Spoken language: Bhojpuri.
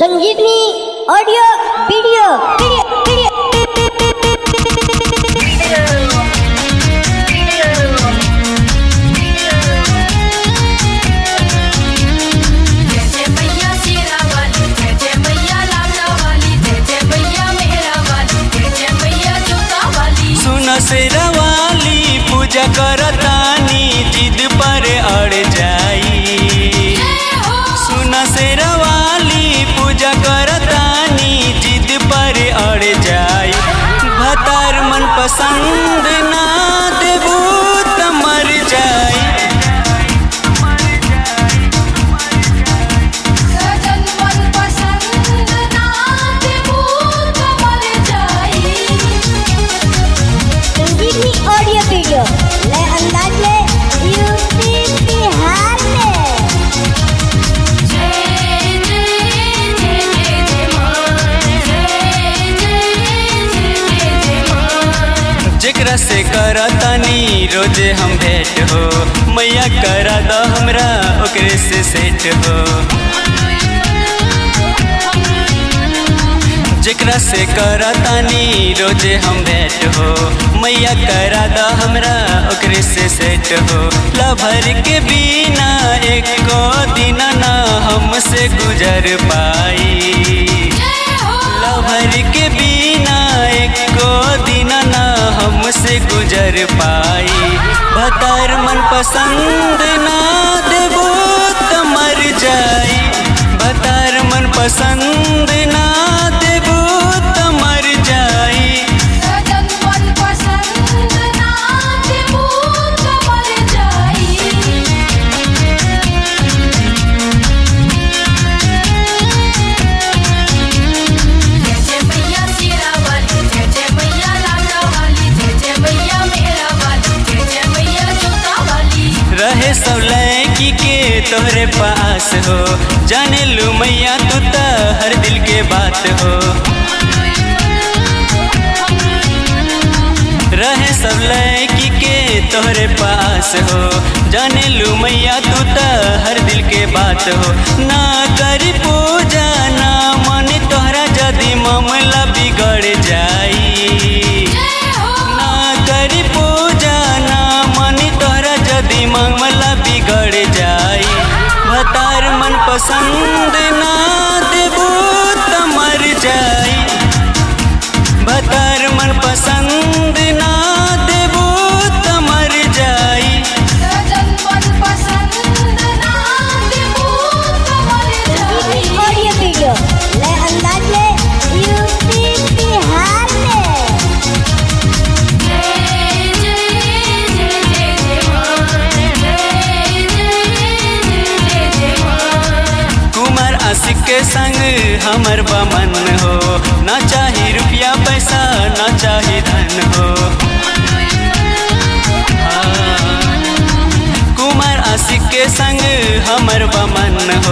संजीवनी ऑडियो वीडियो शेरा वाली पूजा करतानी जिद पर अड़ जाई। सुना शेरा वाली पूजा करतानी जिद पर अड़ जाई। भतार मन पसंद ना देबू त मर जाई। ऑडियो वीडियो नए अंदाज में यूपी बिहार में। जेकरा से करतानी रोजे हम भेंट हो, मैया करा द हमरा ओकरे से सेट हो। जेकरा से करतानी रोजे हम भेंट हो, मैया करा द हमरा ओकरे से सेट हो। लभर के बिना एको दिन ना हमसे गुजर पाई। लभर के बिना एको दिन ना हमसे गुजर पाई। भतार मन पसंद ना देबू त मर जाई। भतार मन पसंद ना देबू त मर जाई। रहे सब लड़की के तोहरे पास हो, जाने लू मैया तू त हर दिल के बात हो। रहे सब लड़की के तोहरे पास हो, जाने लू मैया तू त हर दिल के बात हो। ना करी पूजा ना मन तोहरा जदी मामला बिगड़ जाई। ना करी पूजा ना मन तोहरा जदी मामला बिगड़ जाई। भतार मन पसंद ना देबू त मर जाई। भतार मन पसंद ना देबू त मर जाई। ऑडियो वीडियो नए अंदाज में यूपी बिहार में। कुमार आशिक के संग हमर बमन हो, ना चाही रुपया पैसा ना चाही धन हो। कुमार आशिक के संग हमर बमन हो,